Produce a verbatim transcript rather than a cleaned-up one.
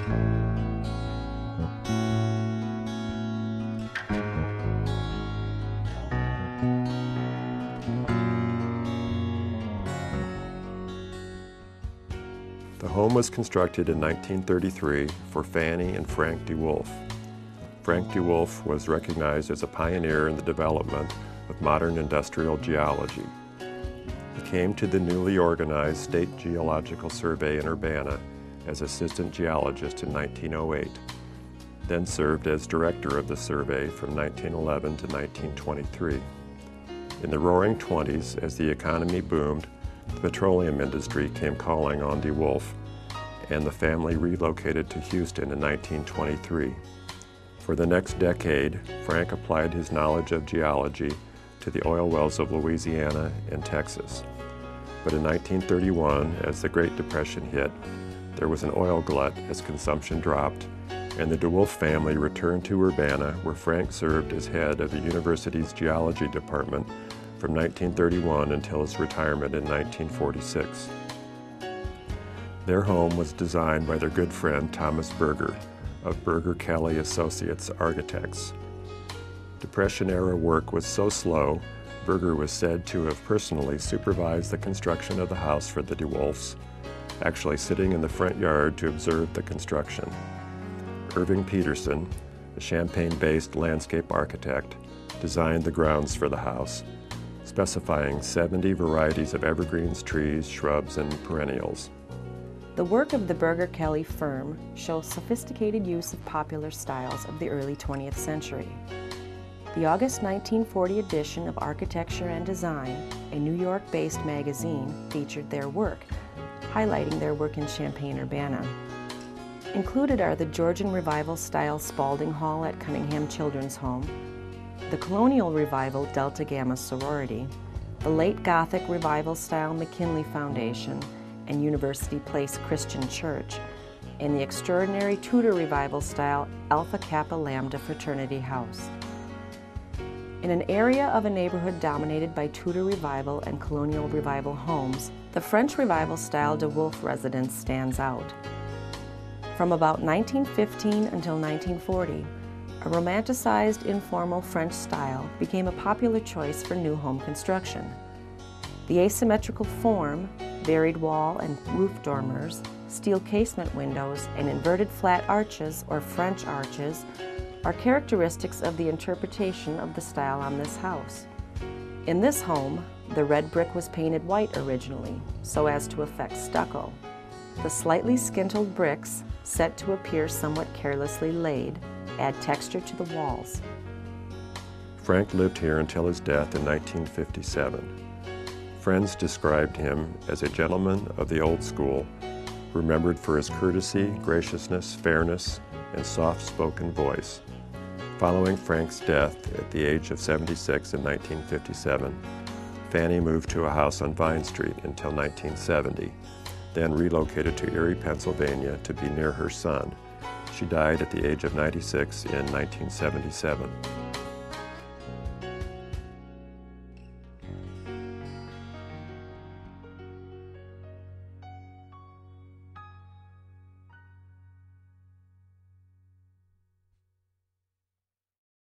The home was constructed in nineteen thirty-three for Fanny and Frank DeWolf. Frank DeWolf was recognized as a pioneer in the development of modern industrial geology. He came to the newly organized State Geological Survey in Urbana as assistant geologist in nineteen oh eight, then served as director of the survey from nineteen eleven to nineteen twenty-three. In the roaring twenties, as the economy boomed, the petroleum industry came calling on DeWolf, and the family relocated to Houston in nineteen twenty-three. For the next decade, Frank applied his knowledge of geology to the oil wells of Louisiana and Texas. But in nineteen thirty-one, as the Great Depression hit, there was an oil glut as consumption dropped, and the DeWolf family returned to Urbana, where Frank served as head of the university's geology department from nineteen thirty-one until his retirement in nineteen forty-six. Their home was designed by their good friend Thomas Berger of Berger Kelly Associates Architects. Depression-era work was so slow, Berger was said to have personally supervised the construction of the house for the DeWolfs, actually sitting in the front yard to observe the construction. Irving Peterson, a Champaign-based landscape architect, designed the grounds for the house, specifying seventy varieties of evergreens, trees, shrubs, and perennials. The work of the Berger Kelly firm shows sophisticated use of popular styles of the early twentieth century. The August nineteen forty edition of Architecture and Design, a New York-based magazine, featured their work, highlighting their work in Champaign-Urbana. Included are the Georgian Revival-style Spalding Hall at Cunningham Children's Home, the Colonial Revival Delta Gamma Sorority, the Late Gothic Revival-style McKinley Foundation and University Place Christian Church, and the extraordinary Tudor Revival-style Alpha Kappa Lambda Fraternity House. In an area of a neighborhood dominated by Tudor Revival and Colonial Revival homes, the French Revival-style DeWolf residence stands out. From about nineteen fifteen until nineteen forty, a romanticized, informal French style became a popular choice for new home construction. The asymmetrical form, varied wall and roof dormers, steel casement windows, and inverted flat arches or French arches are characteristics of the interpretation of the style on this house. In this home, the red brick was painted white originally, so as to affect stucco. The slightly skintled bricks, set to appear somewhat carelessly laid, add texture to the walls. Frank lived here until his death in nineteen fifty-seven. Friends described him as a gentleman of the old school, remembered for his courtesy, graciousness, fairness, and soft-spoken voice. Following Frank's death at the age of seventy-six in nineteen fifty-seven, Fanny moved to a house on Vine Street until nineteen seventy, then relocated to Erie, Pennsylvania to be near her son. She died at the age of ninety-six in nineteen seventy-seven.